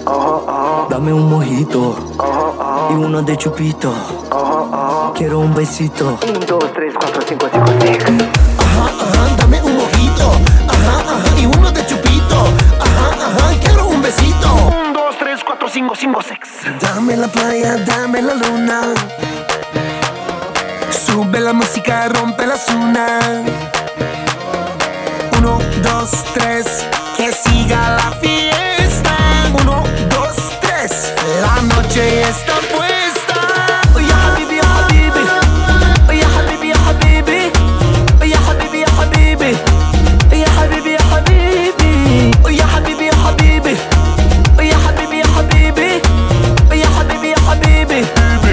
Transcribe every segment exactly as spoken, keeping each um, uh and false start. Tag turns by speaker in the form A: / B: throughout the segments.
A: Dame un mojito y uno de chupito. Quiero un besito. Un, dos, tres, cuatro, cinco, cinco, seis.
B: Ajá, ajá, dame un mojito. Ajá, ajá, y uno de chupito. Ajá, ajá, quiero un besito.
C: Un, dos, tres, cuatro, cinco, cinco, seis.
B: Dame la playa, dame la luna. Sube la música, rompe la zona. Uno, dos, tres, que siga la fiesta. Uno, dos, tres, la noche está puesta.
A: Oh ya habibi, ya habibi. Oh ya habibi, ya habibi. Oh ya habibi, ya habibi. Oh ya habibi, ya habibi. Oh ya habibi, ya habibi. Oh ya habibi, ya habibi. Oh ya habibi, ya habibi.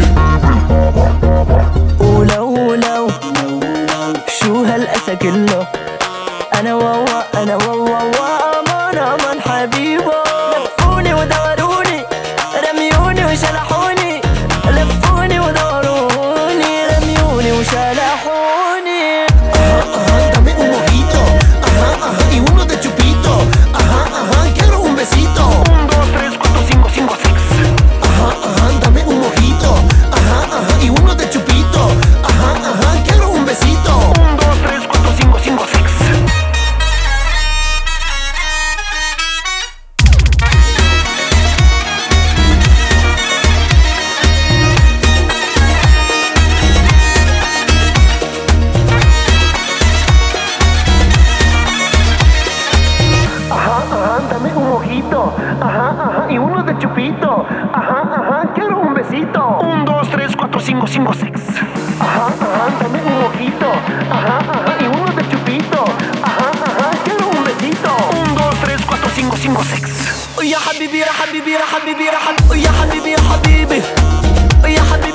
A: ولو لو شو هالأسى كله أنا ووا أنا ووا وأمان أمان حبيبه لفوني وداروني رميوني وشلحوني لفوني وداروني رميوني وشلحوني.
B: Ajá, ajá, dame un mojito. Ajá, ajá, y uno de chupito. Ajá, ajá, quiero un besito.
C: Un, dos, tres, cuatro, cinco, cinco, seis.
B: Ajá, ajá, dame un mojito. Ajá, ajá, y uno de chupito. Ajá, ajá, quiero un besito.
C: Un, dos, tres, cuatro, cinco, cinco, seis.
B: Ajá, ajá, dame un mojito. Ajá, ajá, y uno de chupito. Ajá, ajá, quiero un besito.
C: Un, dos, tres, cuatro, cinco, cinco, seis.
B: Ajá, ajá, dame un mojito. Ajá, ajá, y uno de chupito. Ajá, ajá, quiero un besito.
C: Un, dos, tres, cuatro, cinco, cinco, seis.
A: Oh ya habibi, ya habibi, ya habibi, ya habibi. Oh ya habibi, ya habibi. Oh ya habibi.